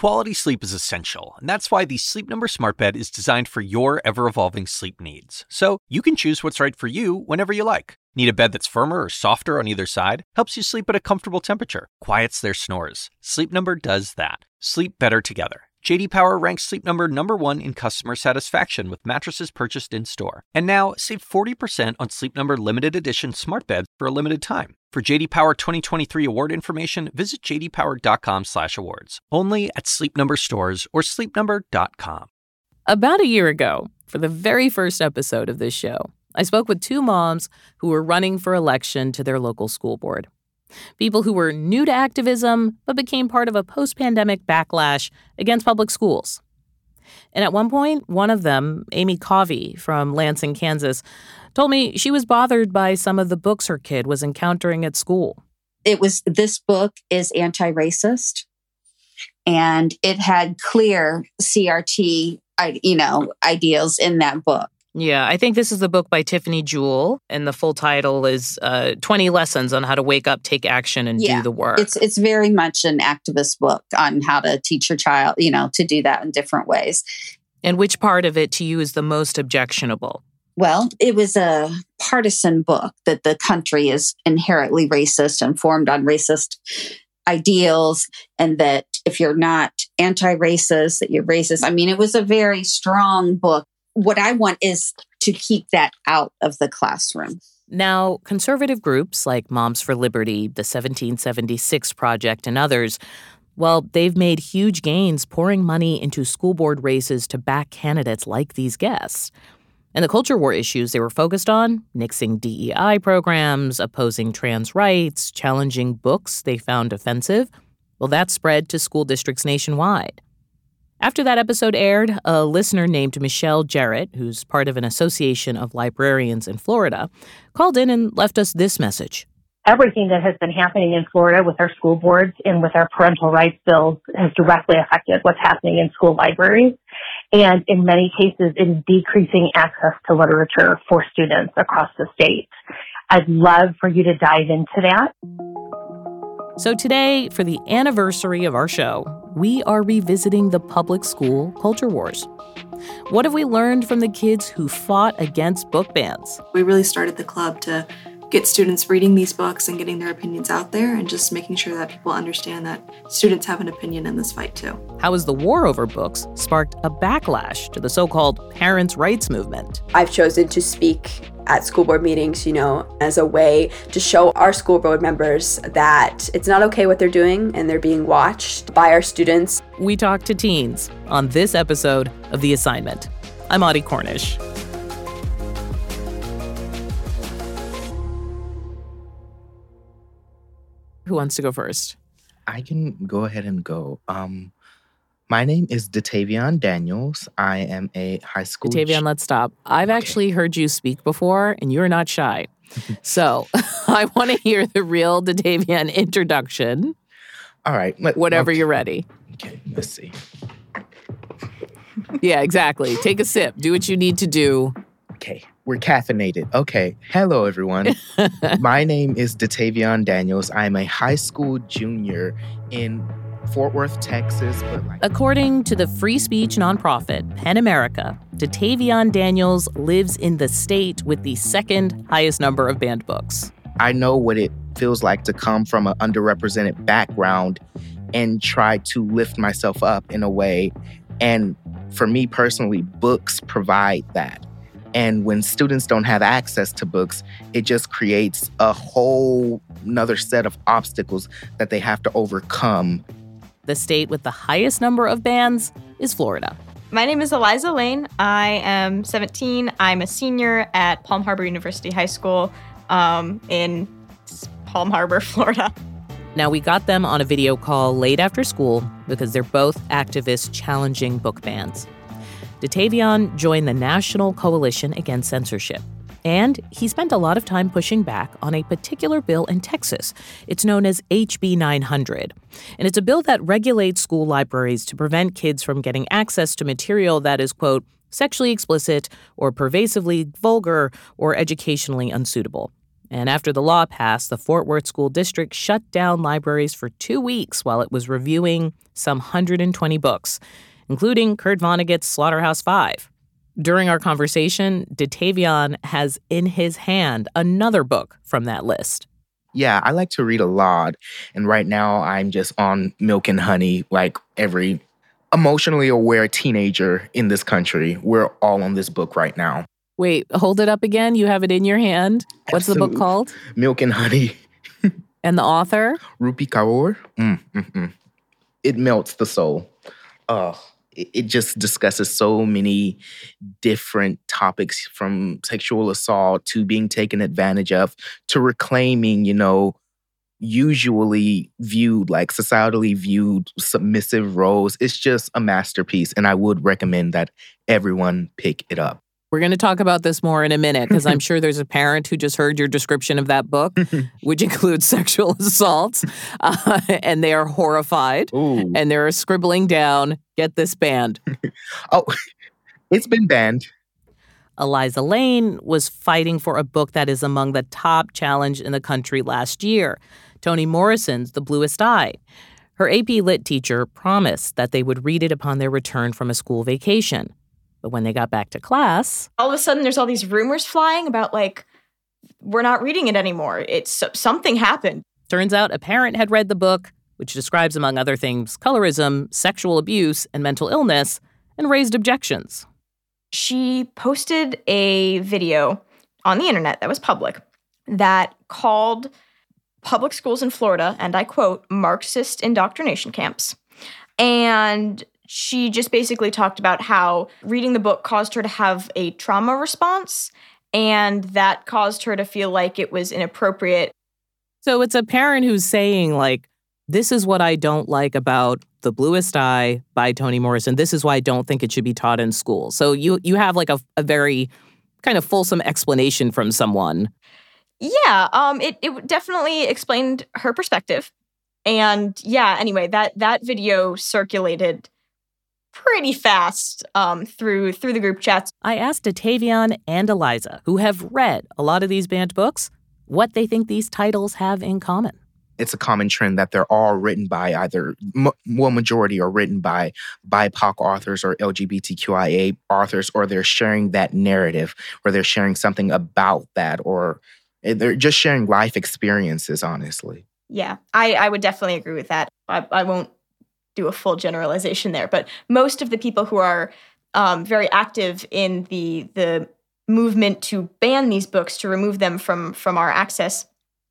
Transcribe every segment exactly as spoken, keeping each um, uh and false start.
Quality sleep is essential, and that's why the Sleep Number Smart Bed is designed for your ever-evolving sleep needs. So you can choose what's right for you whenever you like. Need a bed that's firmer or softer on either side? Helps you sleep at a comfortable temperature. Quiets their snores. Sleep Number does that. Sleep better together. J D Power ranks Sleep Number number one in customer satisfaction with mattresses purchased in-store. And now, save forty percent on Sleep Number limited edition smart beds for a limited time. For J D Power twenty twenty-three award information, visit j d power dot com slash awards. Only at Sleep Number stores or sleep number dot com. About a year ago, for the very first episode of this show, I spoke with two moms who were running for election to their local school board. People who were new to activism, but became part of a post-pandemic backlash against public schools. And at one point, one of them, Amy Covey from Lansing, Kansas, told me she was bothered by some of the books her kid was encountering at school. It was, this book is anti-racist, and it had clear C R T, you know, ideals in that book. Yeah, I think this is the book by Tiffany Jewell, and the full title is uh, twenty Lessons on How to Wake Up, Take Action, and yeah, Do the Work. It's it's very much an activist book on how to teach your child, you know, to do that in different ways. And which part of it to you is the most objectionable? Well, it was a partisan book that the country is inherently racist and formed on racist ideals, and that if you're not anti-racist, that you're racist. I mean, it was a very strong book. What I want is to keep that out of the classroom. Now, conservative groups like Moms for Liberty, the seventeen seventy-six Project, and others, well, they've made huge gains pouring money into school board races to back candidates like these guests. And the culture war issues they were focused on, nixing D E I programs, opposing trans rights, challenging books they found offensive, well, that spread to school districts nationwide. After that episode aired, a listener named Michelle Jarrett, who's part of an association of librarians in Florida, called in and left us this message. Everything that has been happening in Florida with our school boards and with our parental rights bills has directly affected what's happening in school libraries. And in many cases, it is decreasing access to literature for students across the state. I'd love for you to dive into that. So today, for the anniversary of our show, we are revisiting the public school culture wars. What have we learned from the kids who fought against book bans? We really started the club to get students reading these books and getting their opinions out there and just making sure that people understand that students have an opinion in this fight too. How has the war over books sparked a backlash to the so-called parents' rights movement? I've chosen to speak at school board meetings, you know, as a way to show our school board members that it's not okay what they're doing and they're being watched by our students. We talk to teens on this episode of The Assignment. I'm Audie Cornish. Who wants to go first? I can go ahead and go. Um, my name is Datavion Daniels. I am a high school... Datavion, ch- let's stop. I've okay. actually heard you speak before, and you're not shy. So I want to hear the real Datavion introduction. All right. Let, Whenever okay. you're ready. Okay, let's see. Yeah, exactly. Take a sip. Do what you need to do. Okay. We're caffeinated. Okay. Hello, everyone. My name is Datavion Daniels. I'm a high school junior in Fort Worth, Texas. But like- According to the free speech nonprofit PEN America, Datavion Daniels lives in the state with the second highest number of banned books. I know what it feels like to come from an underrepresented background and try to lift myself up in a way. And for me personally, books provide that. And when students don't have access to books, it just creates a whole nother set of obstacles that they have to overcome. The state with the highest number of bans is Florida. My name is Eliza Lane. I am seventeen. I'm a senior at Palm Harbor University High School um, in Palm Harbor, Florida. Now, we got them on a video call late after school because they're both activists challenging book bans. Datavion joined the National Coalition Against Censorship, and he spent a lot of time pushing back on a particular bill in Texas. It's known as H B nine hundred, and it's a bill that regulates school libraries to prevent kids from getting access to material that is, quote, sexually explicit or pervasively vulgar or educationally unsuitable. And after the law passed, the Fort Worth School District shut down libraries for two weeks while it was reviewing some one hundred twenty books, including Kurt Vonnegut's Slaughterhouse-Five. During our conversation, Datavian has in his hand another book from that list. Yeah, I like to read a lot. And right now I'm just on Milk and Honey, like every emotionally aware teenager in this country. We're all on this book right now. Wait, hold it up again. You have it in your hand. What's Absolutely. The book called? Milk and Honey. And the author? Rupi Kaur. Mm, mm, mm. It melts the soul. Oh, it, it just discusses so many different topics, from sexual assault to being taken advantage of to reclaiming, you know, usually viewed, like societally viewed submissive roles. It's just a masterpiece. And I would recommend that everyone pick it up. We're going to talk about this more in a minute because I'm sure there's a parent who just heard your description of that book, which includes sexual assault, uh, and they are horrified. Ooh. And they're scribbling down, get this banned. Oh, it's been banned. Eliza Lane was fighting for a book that is among the top challenged in the country last year, Toni Morrison's The Bluest Eye. Her A P Lit teacher promised that they would read it upon their return from a school vacation. But when they got back to class, all of a sudden there's all these rumors flying about, like, we're not reading it anymore. It's something happened. Turns out a parent had read the book, which describes, among other things, colorism, sexual abuse, and mental illness, and raised objections. She posted a video on the internet that was public that called public schools in Florida, and I quote, Marxist indoctrination camps. And she just basically talked about how reading the book caused her to have a trauma response, and that caused her to feel like it was inappropriate. So it's a parent who's saying, like, this is what I don't like about The Bluest Eye by Toni Morrison. This is why I don't think it should be taught in school. So you you have like a, a very kind of fulsome explanation from someone. Yeah, um, it, it definitely explained her perspective. And yeah, anyway, that that video circulated pretty fast um, through through the group chats. I asked Datavian and Eliza, who have read a lot of these banned books, what they think these titles have in common. It's a common trend that they're all written by either, well, majority are written by B I P O C authors or L G B T Q I A authors, or they're sharing that narrative, or they're sharing something about that, or they're just sharing life experiences, honestly. Yeah, I, I would definitely agree with that. I, I won't do a full generalization there, but most of the people who are um, very active in the the movement to ban these books, to remove them from from our access,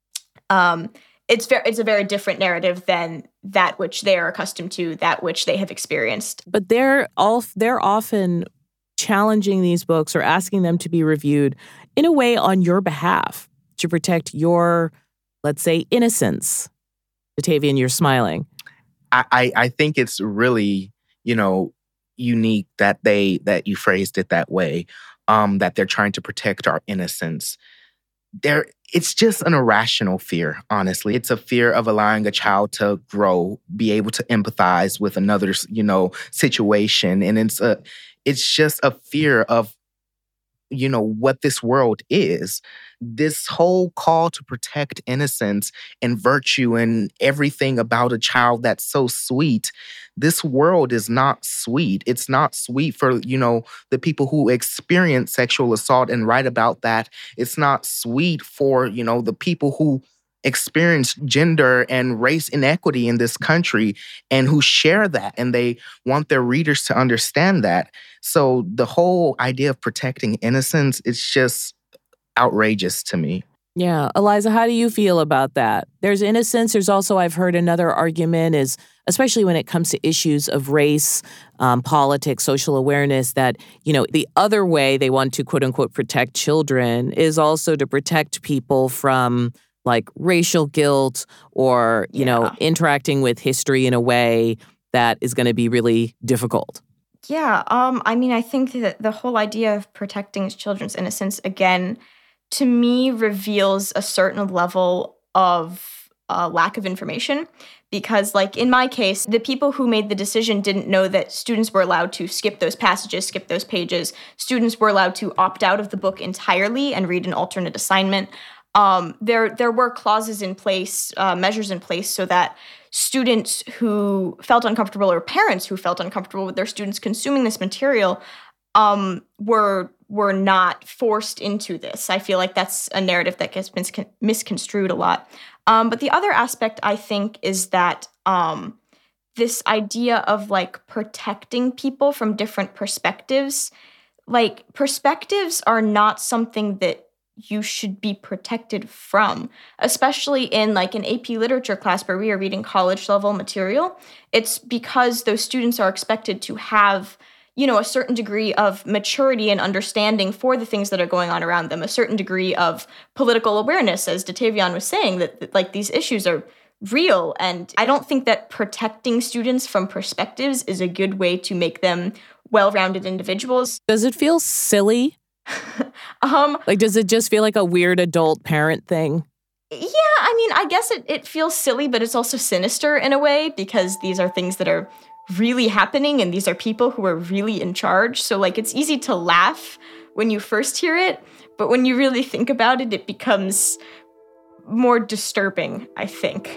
um, it's very it's a very different narrative than that which they are accustomed to, that which they have experienced. But they're all they're often challenging these books or asking them to be reviewed in a way on your behalf to protect your, let's say, innocence. Datavian, you're smiling. I, I think it's really, you know, unique that they that you phrased it that way, um, that they're trying to protect our innocence. There, it's just an irrational fear, honestly. It's a fear of allowing a child to grow, be able to empathize with another's, you know, situation. And it's a, it's just a fear of, you know, what this world is. This whole call to protect innocence and virtue and everything about a child that's so sweet. This world is not sweet. It's not sweet for, you know, the people who experience sexual assault and write about that. It's not sweet for, you know, the people who experience gender and race inequity in this country and who share that, and they want their readers to understand that. So the whole idea of protecting innocence, it's just outrageous to me. Yeah. Eliza, how do you feel about that? There's innocence. There's also, I've heard another argument is, especially when it comes to issues of race, um, politics, social awareness, that, you know, the other way they want to, quote unquote, protect children is also to protect people from like racial guilt or, you yeah. know, interacting with history in a way that is going to be really difficult. Yeah. Um, I mean, I think that the whole idea of protecting children's innocence, again, to me, reveals a certain level of uh, lack of information. Because, like, in my case, the people who made the decision didn't know that students were allowed to skip those passages, skip those pages. Students were allowed to opt out of the book entirely and read an alternate assignment. Um, there, there were clauses in place, uh, measures in place, so that students who felt uncomfortable or parents who felt uncomfortable with their students consuming this material um, were were not forced into this. I feel like that's a narrative that gets mis- misconstrued a lot. Um, but the other aspect, I think, is that um, this idea of like protecting people from different perspectives, like perspectives are not something that you should be protected from, especially in like an A P literature class where we are reading college level material. It's because those students are expected to have, you know, a certain degree of maturity and understanding for the things that are going on around them, a certain degree of political awareness, as Datavian was saying, that, that like these issues are real. And I don't think that protecting students from perspectives is a good way to make them well-rounded individuals. Does it feel silly? um, like, does it just feel like a weird adult parent thing? Yeah, I mean, I guess it, it feels silly, but it's also sinister in a way, because these are things that are really happening and these are people who are really in charge. So like it's easy to laugh when you first hear it, but when you really think about it, it becomes more disturbing, I think.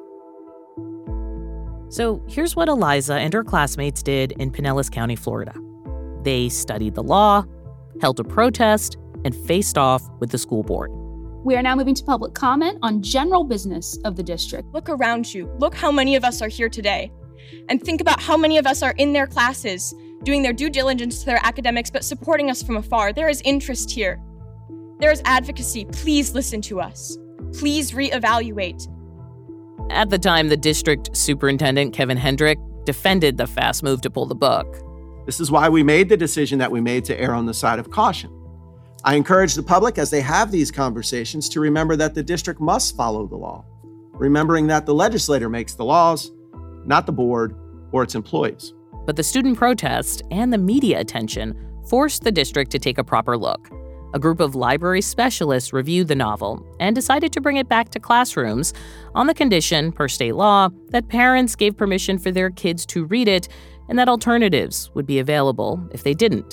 So here's what Eliza and her classmates did in Pinellas County, Florida. They studied the law, held a protest, and faced off with the school board. We are now moving to public comment on general business of the district. Look around you. Look how many of us are here today. And think about how many of us are in their classes, doing their due diligence to their academics, but supporting us from afar. There is interest here. There is advocacy. Please listen to us. Please reevaluate. At the time, the district superintendent, Kevin Hendrick, defended the fast move to pull the book. This is why we made the decision that we made to err on the side of caution. I encourage the public, as they have these conversations, to remember that the district must follow the law, remembering that the legislator makes the laws, not the board or its employees. But the student protest and the media attention forced the district to take a proper look. A group of library specialists reviewed the novel and decided to bring it back to classrooms on the condition, per state law, that parents gave permission for their kids to read it and that alternatives would be available if they didn't.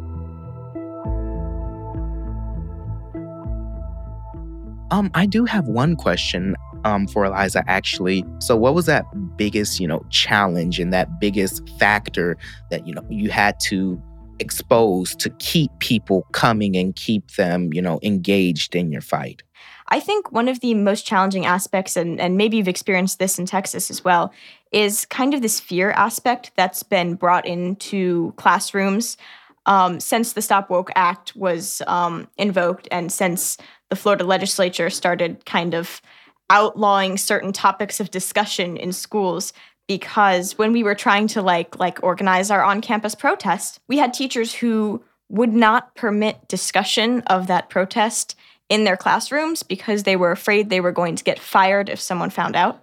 Um, I do have one question um, for Eliza, actually. So what was that biggest, you know, challenge and that biggest factor that, you know, you had to expose to keep people coming and keep them, you know, engaged in your fight? I think one of the most challenging aspects, and, and maybe you've experienced this in Texas as well, is kind of this fear aspect that's been brought into classrooms um, since the Stop Woke Act was um, invoked and since the Florida legislature started kind of outlawing certain topics of discussion in schools. Because when we were trying to like like organize our on-campus protest, we had teachers who would not permit discussion of that protest in their classrooms because they were afraid they were going to get fired if someone found out.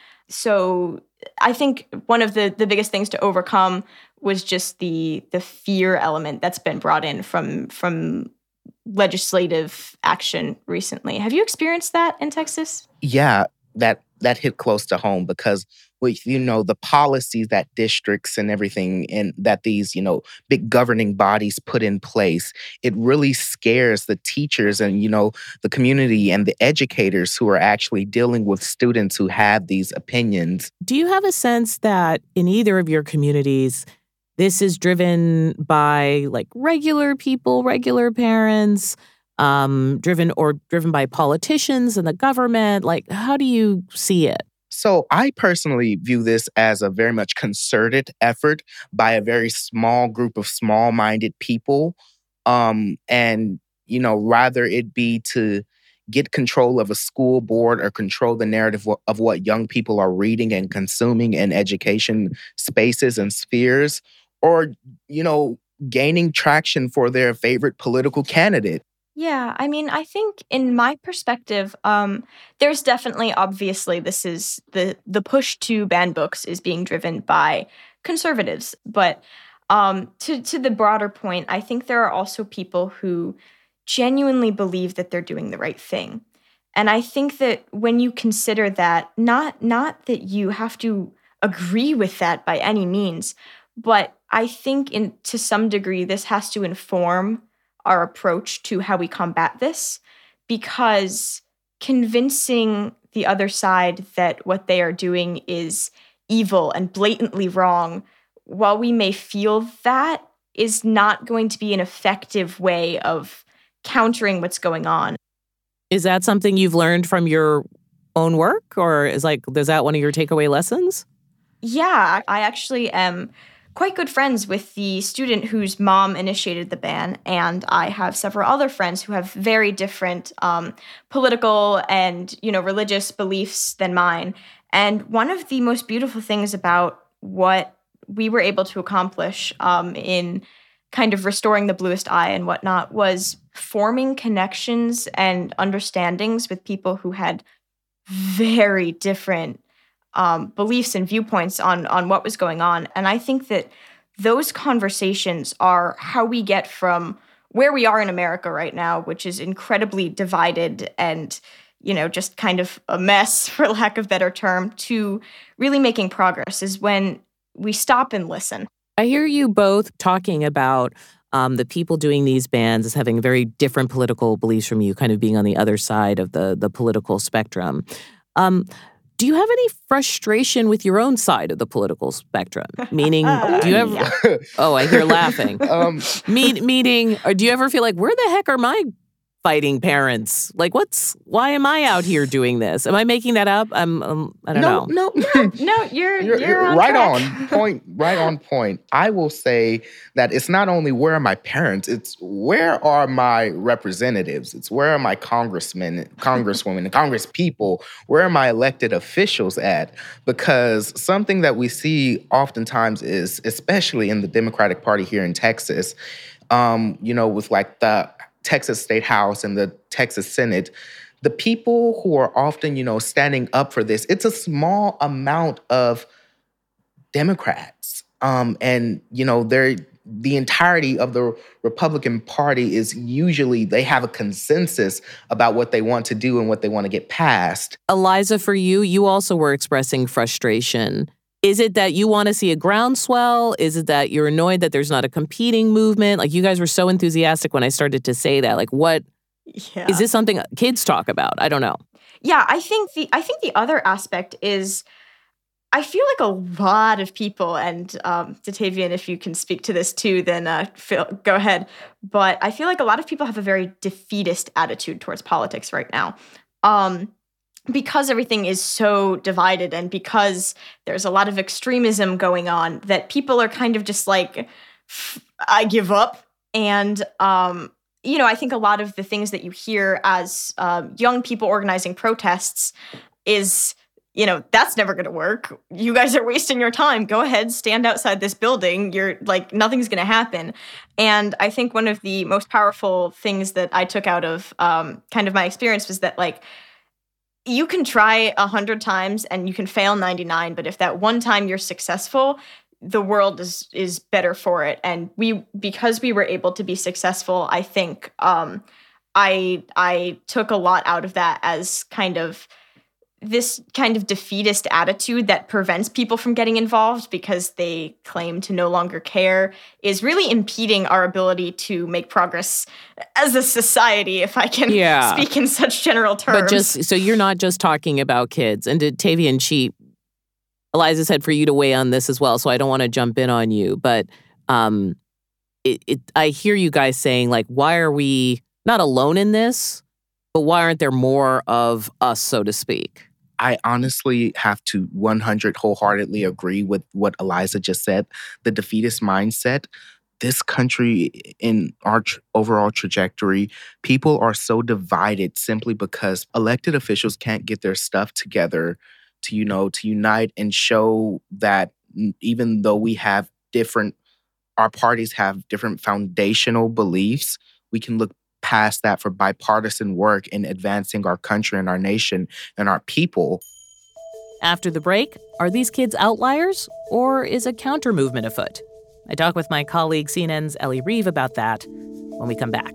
So I think one of the, the biggest things to overcome was just the the fear element that's been brought in from from legislative action recently. Have you experienced that in Texas? Yeah, that that hit close to home because with, you know, the policies that districts and everything and that these, you know, big governing bodies put in place, it really scares the teachers and, you know, the community and the educators who are actually dealing with students who have these opinions. Do you have a sense that in either of your communities, this is driven by like regular people, regular parents, um, driven or driven by politicians and the government? Like, how do you see it? So I personally view this as a very much concerted effort by a very small group of small-minded people. Um, and, you know, rather it be to get control of a school board or control the narrative of what young people are reading and consuming in education spaces and spheres, or, you know, gaining traction for their favorite political candidate. Yeah, I mean, I think in my perspective, um, there's definitely, obviously, this is the the push to ban books is being driven by conservatives. But um, to to the broader point, I think there are also people who genuinely believe that they're doing the right thing. And I think that when you consider that, not not that you have to agree with that by any means, but I think in to some degree this has to inform our approach to how we combat this, because convincing the other side that what they are doing is evil and blatantly wrong, while we may feel that, is not going to be an effective way of countering what's going on. Is that something you've learned from your own work, or is like, is that one of your takeaway lessons? Yeah, I actually am quite good friends with the student whose mom initiated the ban, and I have several other friends who have very different um, political and, you know, religious beliefs than mine. And one of the most beautiful things about what we were able to accomplish um, in kind of restoring the bluest eye and whatnot was forming connections and understandings with people who had very different um, beliefs and viewpoints on, on what was going on. And I think that those conversations are how we get from where we are in America right now, which is incredibly divided and, you know, just kind of a mess, for lack of a better term, to really making progress, is when we stop and listen. I hear you both talking about um, the people doing these bans as having very different political beliefs from you, kind of being on the other side of the, the political spectrum. Um, do you have any frustration with your own side of the political spectrum? Meaning, do you ever... Yeah. Oh, I hear laughing. um, Me- meaning, or do you ever feel like, where the heck are my fighting parents? Like, what's, why am I out here doing this? Am I making that up? I'm, um, I don't no, know. No, no, no, you're, you're, you're on right track. on point, right on point. I will say that it's not only where are my parents, it's where are my representatives? It's where are my congressmen, congresswomen, and congresspeople? Where are my elected officials at? Because something that we see oftentimes is, especially in the Democratic Party here in Texas, um, you know, with like the Texas State House and the Texas Senate, the people who are often, you know, standing up for this, it's a small amount of Democrats. Um, and, you know, they're, the entirety of the Republican Party is usually, they have a consensus about what they want to do and what they want to get passed. Eliza, for you, you also were expressing frustration. Is it that you want to see a groundswell? Is it that you're annoyed that there's not a competing movement? Like, you guys were so enthusiastic when I started to say that. Like, what yeah. is this something kids talk about? I don't know. Yeah, I think the I think the other aspect is, I feel like a lot of people, and um, Datavian, if you can speak to this too, then uh, feel, go ahead. But I feel like a lot of people have a very defeatist attitude towards politics right now. Um, because everything is so divided and because there's a lot of extremism going on, that people are kind of just like, I give up. And, um, you know, I think a lot of the things that you hear as uh, young people organizing protests is, you know, that's never going to work. You guys are wasting your time. Go ahead, stand outside this building. You're like, nothing's going to happen. And I think one of the most powerful things that I took out of um, kind of my experience was that, like, you can try a hundred times and you can fail ninety-nine, but if that one time you're successful, the world is is better for it. And we, because we were able to be successful, I think um, I I took a lot out of that as kind of this kind of defeatist attitude that prevents people from getting involved because they claim to no longer care, is really impeding our ability to make progress as a society, if I can yeah. speak in such general terms. But just, so you're not just talking about kids. And Datavian, she, Eliza said for you to weigh on this as well, so I don't want to jump in on you. But um, it, it, I hear you guys saying, like, why are we not alone in this, but why aren't there more of us, so to speak? I honestly have to one hundred wholeheartedly agree with what Eliza just said. The defeatist mindset, this country, in our tr- overall trajectory, people are so divided simply because elected officials can't get their stuff together to, you know, to unite and show that even though we have different, our parties have different foundational beliefs, we can look past that for bipartisan work in advancing our country and our nation and our people. After the break, are these kids outliers, or is a counter movement afoot? I talk with my colleague C N N's Ellie Reeve about that when we come back.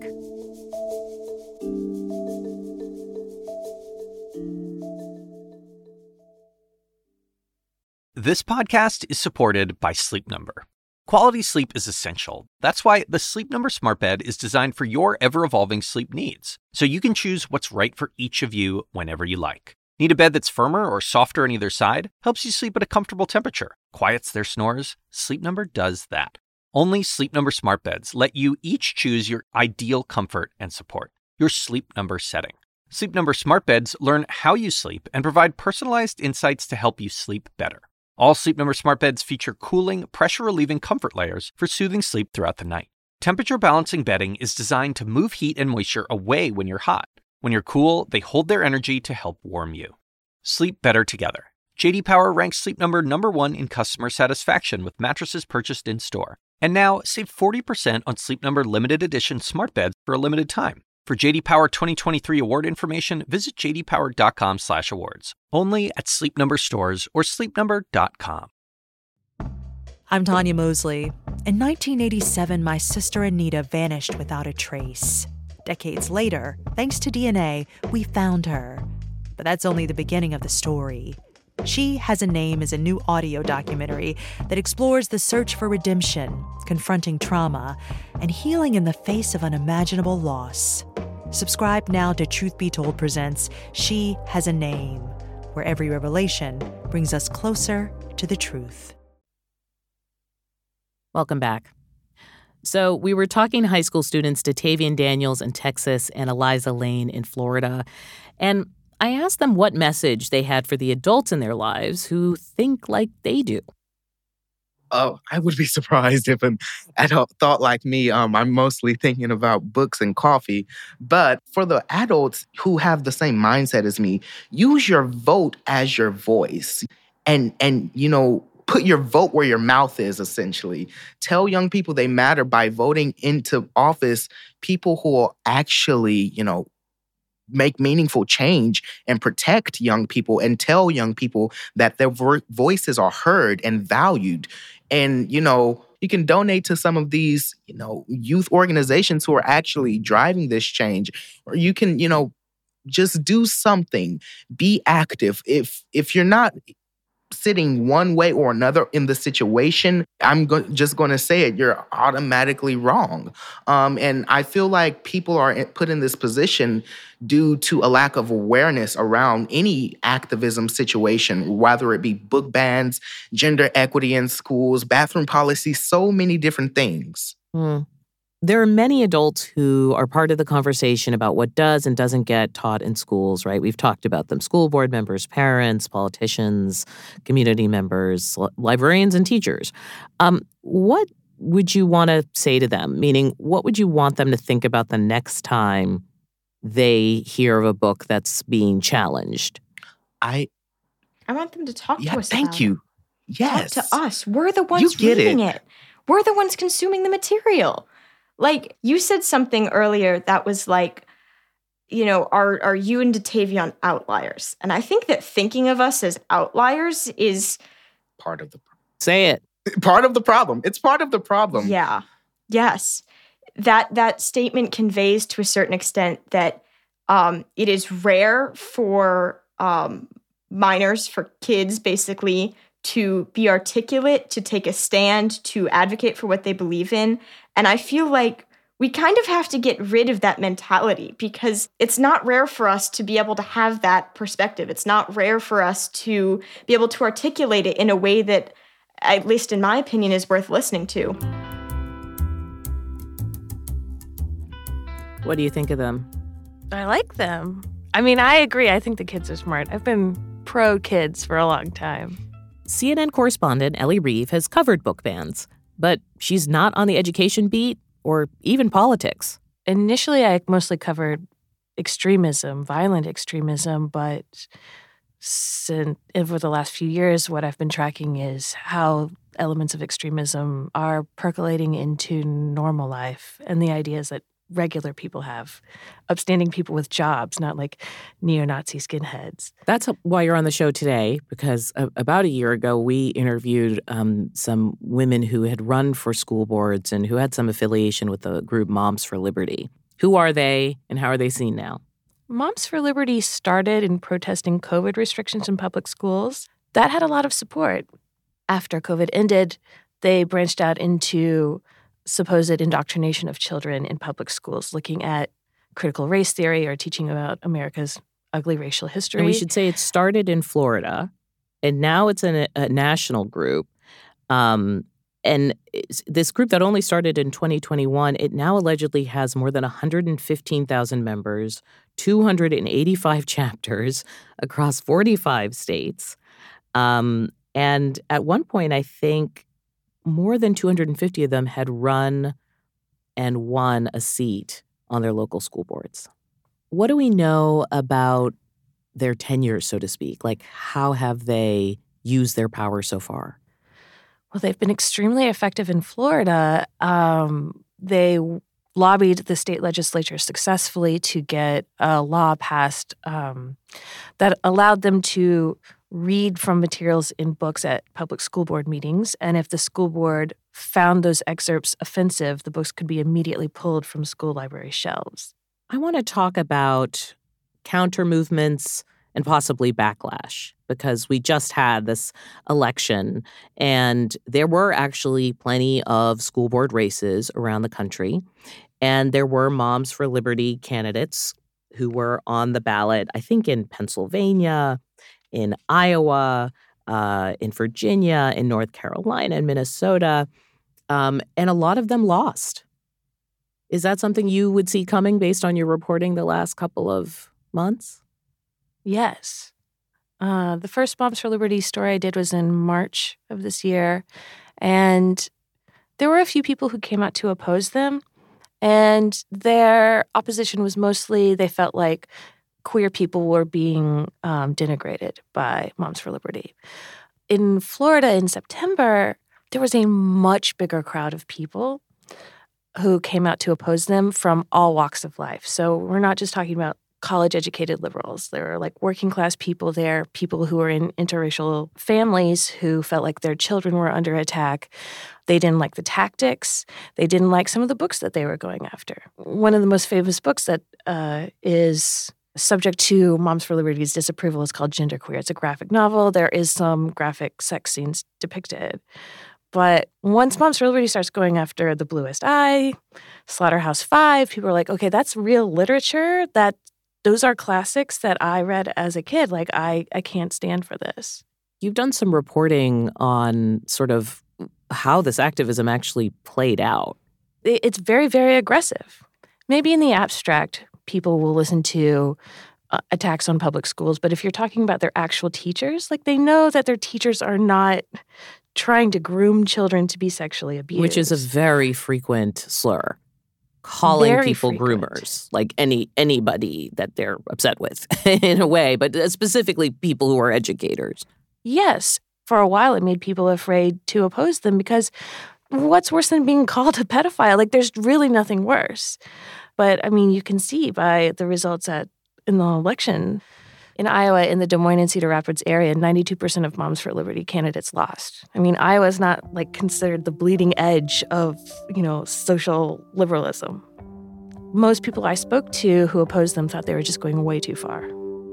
This podcast is supported by Sleep Number. Quality sleep is essential. That's why the Sleep Number Smart Bed is designed for your ever-evolving sleep needs, so you can choose what's right for each of you whenever you like. Need a bed that's firmer or softer on either side? Helps you sleep at a comfortable temperature. Quiets their snores? Sleep Number does that. Only Sleep Number Smart Beds let you each choose your ideal comfort and support, your Sleep Number setting. Sleep Number Smart Beds learn how you sleep and provide personalized insights to help you sleep better. All Sleep Number Smart Beds feature cooling, pressure-relieving comfort layers for soothing sleep throughout the night. Temperature-balancing bedding is designed to move heat and moisture away when you're hot. When you're cool, they hold their energy to help warm you. Sleep better together. J D Power ranks Sleep Number number one in customer satisfaction with mattresses purchased in-store. And now, save forty percent on Sleep Number limited edition smart beds for a limited time. For J D Power twenty twenty-three award information, visit j d power dot com slash awards. Only at Sleep Number stores or sleep number dot com. I'm Tanya Mosley. In nineteen eighty-seven, my sister Anita vanished without a trace. Decades later, thanks to D N A, we found her. But that's only the beginning of the story. She Has a Name is a new audio documentary that explores the search for redemption, confronting trauma, and healing in the face of unimaginable loss. Subscribe now to Truth Be Told presents She Has a Name, where every revelation brings us closer to the truth. Welcome back. So we were talking to high school students Datavian Daniels in Texas and Eliza Lane in Florida, and I asked them what message they had for the adults in their lives who think like they do. Oh, I would be surprised if an adult thought like me. Um, I'm mostly thinking about books and coffee. But for the adults who have the same mindset as me, use your vote as your voice. And, and you know, put your vote where your mouth is, essentially. Tell young people they matter by voting into office people who will actually, you know, make meaningful change and protect young people and tell young people that their vo- voices are heard and valued. And, you know, you can donate to some of these, you know, youth organizations who are actually driving this change. Or you can, you know, just do something. Be active. If if you're not sitting one way or another in the situation, I'm go- just going to say it, you're automatically wrong. Um, and I feel like people are put in this position due to a lack of awareness around any activism situation, whether it be book bans, gender equity in schools, bathroom policy, so many different things. Hmm. There are many adults who are part of the conversation about what does and doesn't get taught in schools, right? We've talked about them: school board members, parents, politicians, community members, li- librarians, and teachers. Um, what would you want to say to them? Meaning, what would you want them to think about the next time they hear of a book that's being challenged? I I want them to talk yeah, to us thank about you. it. Yes. Talk to us. We're the ones You get reading it. it. We're the ones consuming the material. Like, you said something earlier that was like, you know, are are you and Datavian outliers? And I think that thinking of us as outliers is Part of the Say it. part of the problem. It's part of the problem. Yeah. Yes. That that statement conveys to a certain extent that um, it is rare for um, minors, for kids basically, to be articulate, to take a stand, to advocate for what they believe in. And I feel like we kind of have to get rid of that mentality because it's not rare for us to be able to have that perspective. It's not rare for us to be able to articulate it in a way that, at least in my opinion, is worth listening to. What do you think of them? I like them. I mean, I agree. I think the kids are smart. I've been pro kids for a long time. C N N correspondent Ellie Reeve has covered book bans, but she's not on the education beat or even politics. Initially, I mostly covered extremism, violent extremism, but since, over the last few years, what I've been tracking is how elements of extremism are percolating into normal life and the ideas that regular people have, upstanding people with jobs, not like neo-Nazi skinheads. That's why you're on the show today, because a- about a year ago, we interviewed um, some women who had run for school boards and who had some affiliation with the group Moms for Liberty. Who are they and how are they seen now? Moms for Liberty started in protesting COVID restrictions in public schools. That had a lot of support. After COVID ended, they branched out into supposed indoctrination of children in public schools, looking at critical race theory or teaching about America's ugly racial history. And we should say it started in Florida, and now it's in a, a national group. Um, and this group that only started in twenty twenty-one, it now allegedly has more than one hundred fifteen thousand members, two hundred eighty-five chapters across forty-five states. Um, and at one point, I think more than two hundred fifty of them had run and won a seat on their local school boards. What do we know about their tenure, so to speak? Like, how have they used their power so far? Well, they've been extremely effective in Florida. Um, they lobbied the state legislature successfully to get a law passed um, that allowed them to read from materials in books at public school board meetings. And if the school board found those excerpts offensive, the books could be immediately pulled from school library shelves. I want to talk about counter movements and possibly backlash, because we just had this election and there were actually plenty of school board races around the country. And there were Moms for Liberty candidates who were on the ballot, I think in Pennsylvania, in Iowa, uh, in Virginia, in North Carolina, in Minnesota, um, and a lot of them lost. Is that something you would see coming based on your reporting the last couple of months? Yes. Uh, the first Moms for Liberty story I did was in March of this year, and there were a few people who came out to oppose them, and their opposition was mostly they felt like queer people were being um, denigrated by Moms for Liberty. In Florida in September, there was a much bigger crowd of people who came out to oppose them from all walks of life. So we're not just talking about college-educated liberals. There were like working-class people there, people who were in interracial families who felt like their children were under attack. They didn't like the tactics. They didn't like some of the books that they were going after. One of the most famous books that uh, is subject to Moms for Liberty's disapproval is called Genderqueer. It's a graphic novel. There is some graphic sex scenes depicted. But once Moms for Liberty starts going after The Bluest Eye, Slaughterhouse Five, people are like, okay, that's real literature. That those are classics that I read as a kid. Like, I, I can't stand for this. You've done some reporting on sort of how this activism actually played out. It's very, very aggressive. Maybe in the abstract, people will listen to uh, attacks on public schools. But if you're talking about their actual teachers, like, they know that their teachers are not trying to groom children to be sexually abused. Which is a very frequent slur. Calling Very people frequent. groomers, like any anybody that they're upset with in a way, but specifically people who are educators. Yes. For a while, it made people afraid to oppose them because what's worse than being called a pedophile? Like, there's really nothing worse. But, I mean, you can see by the results at in the election in Iowa, in the Des Moines and Cedar Rapids area, ninety-two percent of Moms for Liberty candidates lost. I mean, Iowa's not, like, considered the bleeding edge of, you know, social liberalism. Most people I spoke to who opposed them thought they were just going way too far.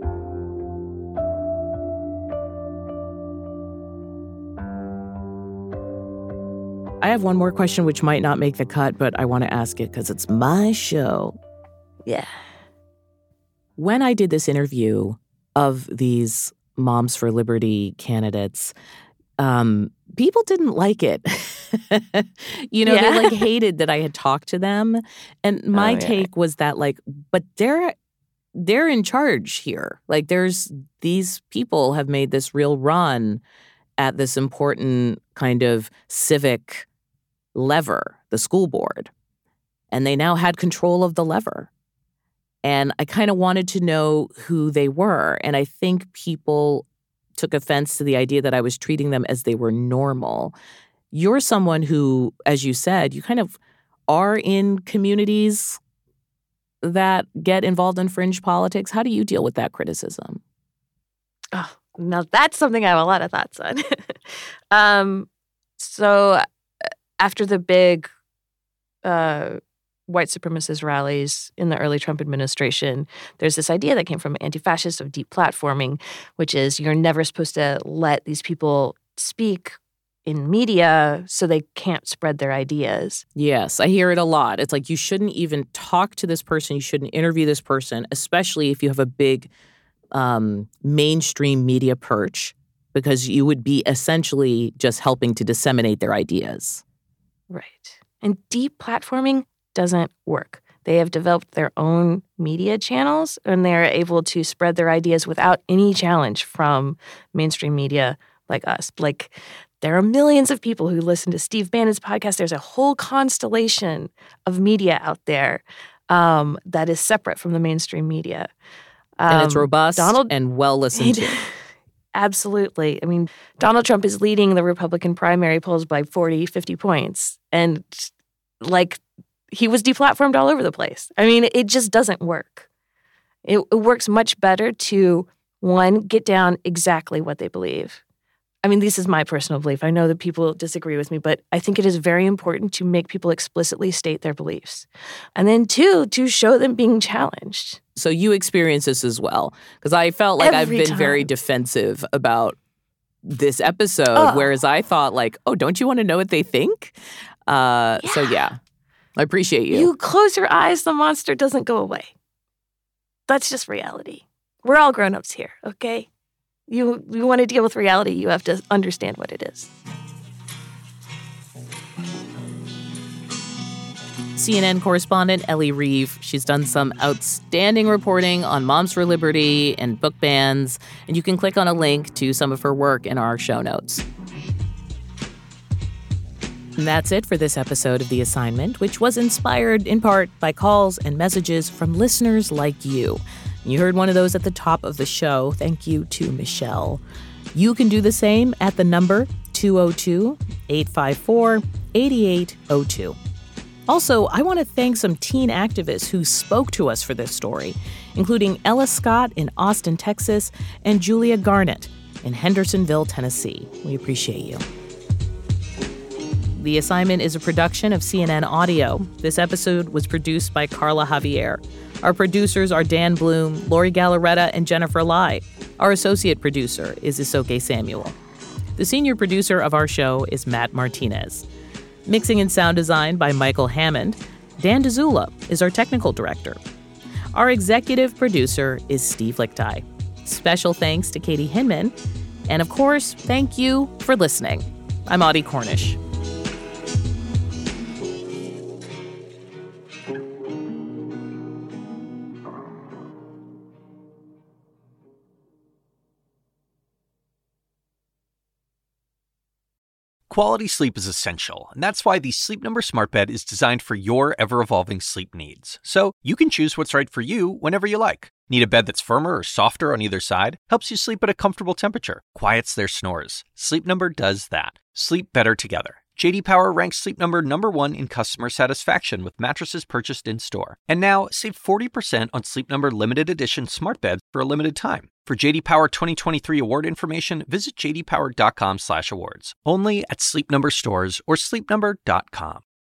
I have one more question which might not make the cut, but I want to ask it because it's my show. Yeah. When I did this interview of these Moms for Liberty candidates, um, people didn't like it. you know, Yeah. they like hated that I had talked to them. And my Oh, yeah. take was that, like, but they're they're in charge here. Like, there's these people have made this real run at this important kind of civic lever, the school board. And they now had control of the lever. And I kind of wanted to know who they were. And I think people took offense to the idea that I was treating them as they were normal. You're someone who, as you said, you kind of are in communities that get involved in fringe politics. How do you deal with that criticism? Oh, now that's something I have a lot of thoughts on. um, so after the big uh, white supremacist rallies in the early Trump administration, there's this idea that came from anti-fascists of deep platforming, which is you're never supposed to let these people speak in media so they can't spread their ideas. Yes, I hear it a lot. It's like you shouldn't even talk to this person. You shouldn't interview this person, especially if you have a big um, mainstream media perch, because you would be essentially just helping to disseminate their ideas. Right. And deplatforming doesn't work. They have developed their own media channels, and they're able to spread their ideas without any challenge from mainstream media like us. Like, there are millions of people who listen to Steve Bannon's podcast. There's a whole constellation of media out there um, that is separate from the mainstream media. Um, and it's robust Donald, and well listened to. Absolutely. I mean, Donald Trump is leading the Republican primary polls by forty, fifty points. And, like, he was deplatformed all over the place. I mean, it just doesn't work. It, it works much better to, one, get down exactly what they believe. I mean, this is my personal belief. I know that people disagree with me, but I think it is very important to make people explicitly state their beliefs. And then two, to show them being challenged. So you experience this as well? Because I felt like Every I've been time. very defensive about this episode, oh. whereas I thought like, oh, don't you want to know what they think? Uh, yeah. So yeah, I appreciate you. You close your eyes, the monster doesn't go away. That's just reality. We're all grown-ups here, okay? You you want to deal with reality, you have to understand what it is. C N N correspondent Ellie Reeve. She's done some outstanding reporting on Moms for Liberty and book bans, and you can click on a link to some of her work in our show notes. And that's it for this episode of The Assignment, which was inspired in part by calls and messages from listeners like you. You heard one of those at the top of the show. Thank you to Michelle. You can do the same at the number two oh two, eight five four, eight eight oh two. Also, I want to thank some teen activists who spoke to us for this story, including Ella Scott in Austin, Texas, and Julia Garnett in Hendersonville, Tennessee. We appreciate you. The Assignment is a production of C N N Audio. This episode was produced by Carla Javier. Our producers are Dan Bloom, Lori Gallaretta, and Jennifer Lai. Our associate producer is Isoke Samuel. The senior producer of our show is Matt Martinez. Mixing and sound design by Michael Hammond. Dan DeZula is our technical director. Our executive producer is Steve Lichtai. Special thanks to Katie Hinman. And of course, thank you for listening. I'm Audie Cornish. Quality sleep is essential, and that's why the Sleep Number Smart Bed is designed for your ever-evolving sleep needs. So you can choose what's right for you whenever you like. Need a bed that's firmer or softer on either side? Helps you sleep at a comfortable temperature. Quiets their snores. Sleep Number does that. Sleep better together. J D Power ranks Sleep Number number one in customer satisfaction with mattresses purchased in-store. And now, save forty percent on Sleep Number limited edition smart beds for a limited time. For J D Power twenty twenty-three award information, visit j d power dot com slash awards. Only at Sleep Number stores or sleep number dot com.